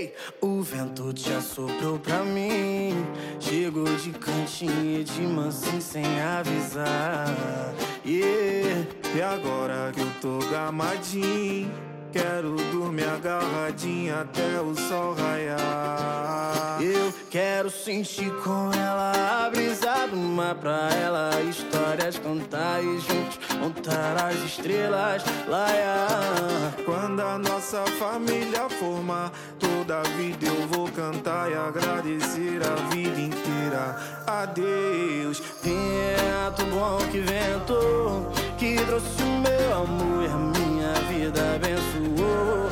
Ei, o vento te assoprou pra mim, chegou de cantinho e de mansinho sem avisar. Yeah. E agora que eu tô gamadinho, quero dormir agarradinho até o sol raiar. Eu quero sentir com ela a brisa do mar, pra ela histórias contar e juntos contar as estrelas, laiar. Quando a nossa família formar, toda a vida eu vou cantar e agradecer a vida inteira a Deus. Vento bom que ventou, que trouxe o meu amor e a minha vida abençoou.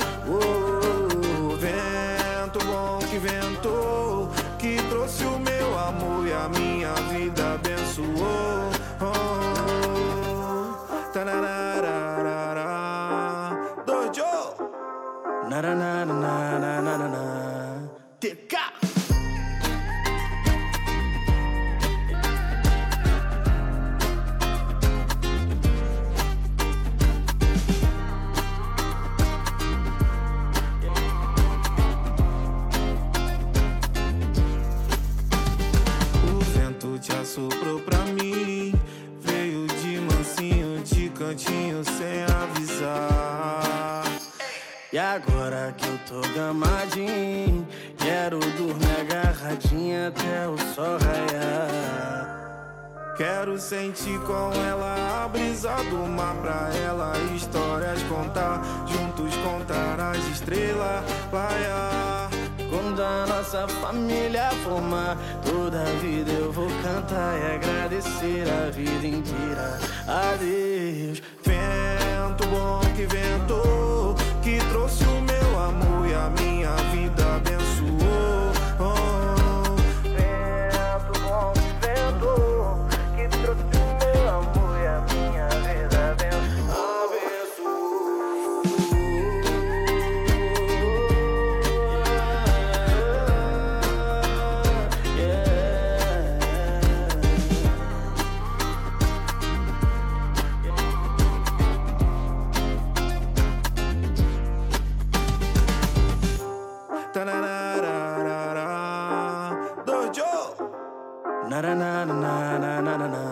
Vento bom que ventou, que trouxe o meu amor e a minha vida abençoou. Tararararara, Dojo! Naranana, TK! Te assoprou pra mim, veio de mansinho, de cantinho, sem avisar. E agora que eu tô gamadinho, quero dormir agarradinho até o sol raiar. Quero sentir com ela a brisa do mar, pra ela histórias contar, juntos contar as estrelas, laiar. Quando a nossa família formar, toda a vida eu vou cantar e agradecer a vida inteira a Deus. Vento bom que ventou, que trouxe o meu amor e a minha vida abençoou. Vento bom que ventou, que trouxe o meu amor e a minha vida abençoou. Tararararara, Dojo! Na na na na na na na na.